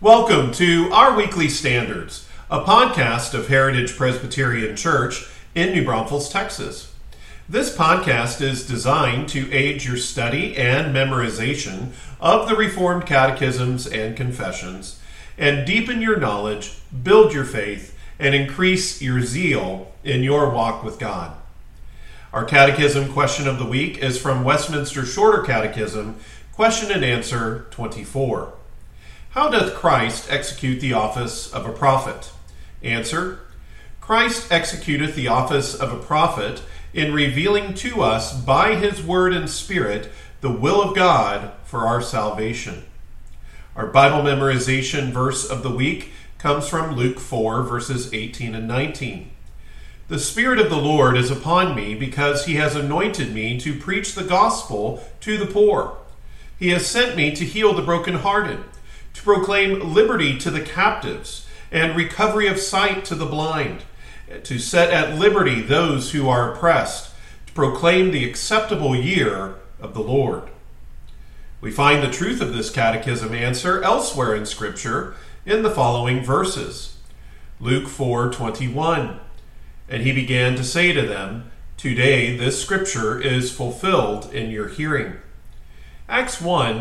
Welcome to Our Weekly Standards, a podcast of Heritage Presbyterian Church in New Braunfels, Texas. This podcast is designed to aid your study and memorization of the Reformed Catechisms and Confessions, and deepen your knowledge, build your faith, and increase your zeal in your walk with God. Our Catechism question of the week is from Westminster Shorter Catechism, question and answer 24. How doth Christ execute the office of a prophet? Answer: Christ executeth the office of a prophet in revealing to us by his word and spirit the will of God for our salvation. Our Bible memorization verse of the week comes from Luke 4, verses 18 and 19. The Spirit of the Lord is upon me because he has anointed me to preach the gospel to the poor. He has sent me to heal the brokenhearted, to proclaim liberty to the captives and recovery of sight to the blind, to set at liberty those who are oppressed, to proclaim the acceptable year of the Lord. We find the truth of this catechism answer elsewhere in Scripture in the following verses. Luke 4:21. And he began to say to them, Today this Scripture is fulfilled in your hearing. Acts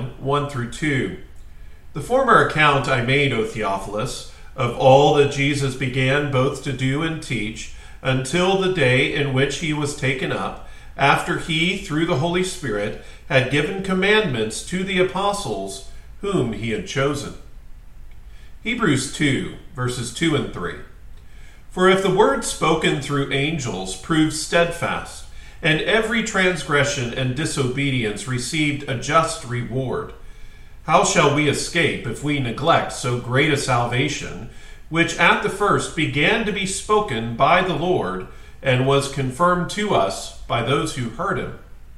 1:1-2. The former account I made, O Theophilus, of all that Jesus began both to do and teach, until the day in which he was taken up, after he, through the Holy Spirit, had given commandments to the apostles whom he had chosen. Hebrews 2, verses 2 and 3. For if the word spoken through angels proved steadfast, and every transgression and disobedience received a just reward, how shall we escape if we neglect so great a salvation, which at the first began to be spoken by the Lord, and was confirmed to us by those who heard him?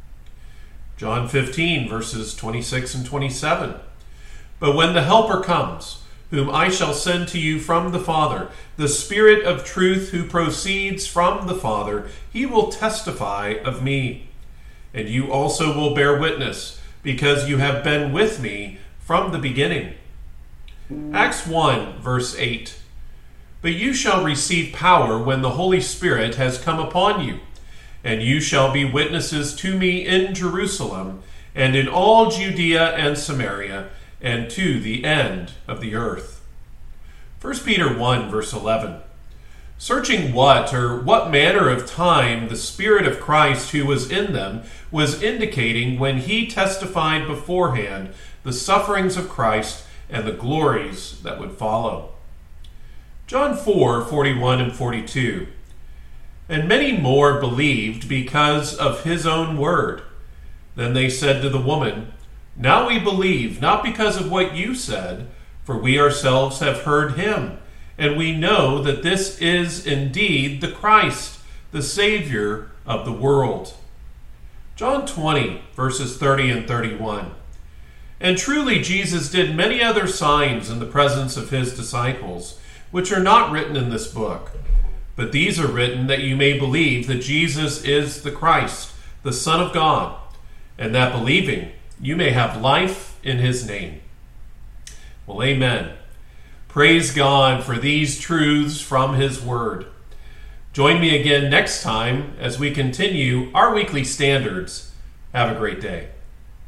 John 15, verses 26 and 27. But when the Helper comes, whom I shall send to you from the Father, the Spirit of truth who proceeds from the Father, he will testify of me. And you also will bear witness, because you have been with me from the beginning. Acts 1, verse 8. But you shall receive power when the Holy Spirit has come upon you, and you shall be witnesses to me in Jerusalem, and in all Judea and Samaria, and to the end of the earth. 1 Peter 1, verse 11. Searching what manner of time the Spirit of Christ who was in them was indicating when he testified beforehand the sufferings of Christ and the glories that would follow. John 4, 41 and 42. And many more believed because of his own word. Then they said to the woman, Now we believe, not because of what you said, for we ourselves have heard him, and we know that this is indeed the Christ, the Savior of the world. John 20, verses 30 and 31. And truly Jesus did many other signs in the presence of his disciples, which are not written in this book. But these are written that you may believe that Jesus is the Christ, the Son of God, and that believing you may have life in his name. Well, amen. Praise God for these truths from his word. Join me again next time as we continue our weekly standards. Have a great day.